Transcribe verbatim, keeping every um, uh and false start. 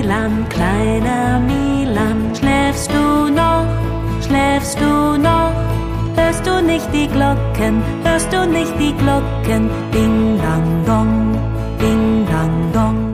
Milan, kleiner Milan, schläfst du noch, schläfst du noch? Hörst du nicht die Glocken, hörst du nicht die Glocken? Ding, dang, dong, ding, dang, dong.